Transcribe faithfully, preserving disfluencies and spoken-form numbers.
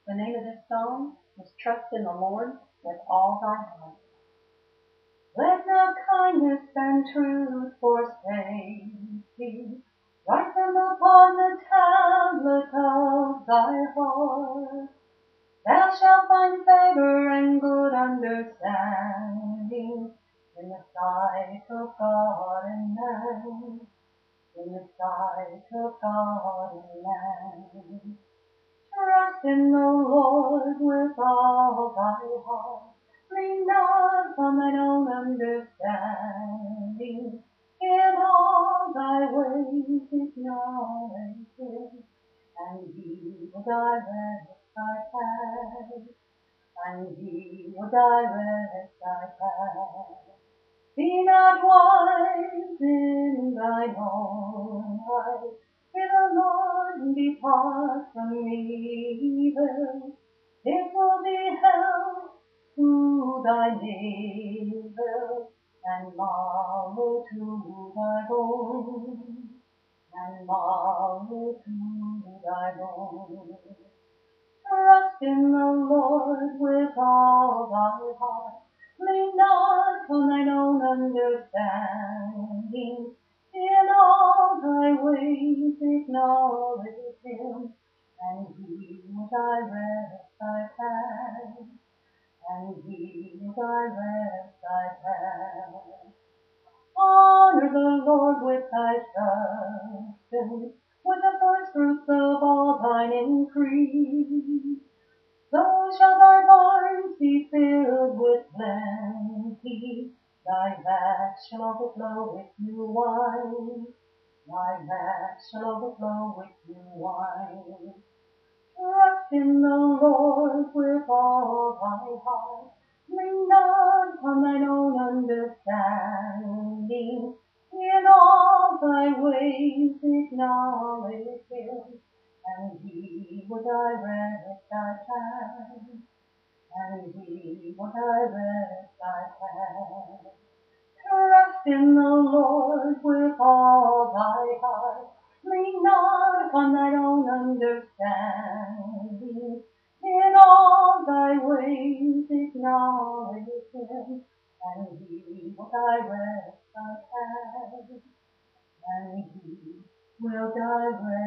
The name of this song is Trust in the Lord with All Thy Heart. Let not kindness and truth forsake thee. Write them upon the tablet of thy heart. Thou shalt find favor and good understanding in the sight of God and man. In the sight of God and man. Trust in the Lord with all thy heart. Lean not on thine own understanding. In all thy ways acknowledge him, and he will direct thy path. And he will direct thy path. Be not wise in thine own eyes. Fear the Lord and depart from evil. It will be health to thy navel, and marrow to thy bone, and marrow to thy bone. Trust in the Lord with all thy heart. Lean not on thine own understanding. In all thy ways acknowledge him, and he will direct thy path. And he will direct thy path. Honor the Lord with thy substance, with the first fruits of all thine increase. So shall thy barns be filled with plenty, thy vats shall overflow with new wine, thy vats shall overflow with new wine. Trust in the Lord with all thy heart, lean not on thine own understanding, in all thy ways acknowledge him, and he will direct thy path, and he will direct thy path. Trust in the Lord with all thy heart, lean not on thine own understanding, in all thy ways acknowledge him, and he will direct thy path, and he will direct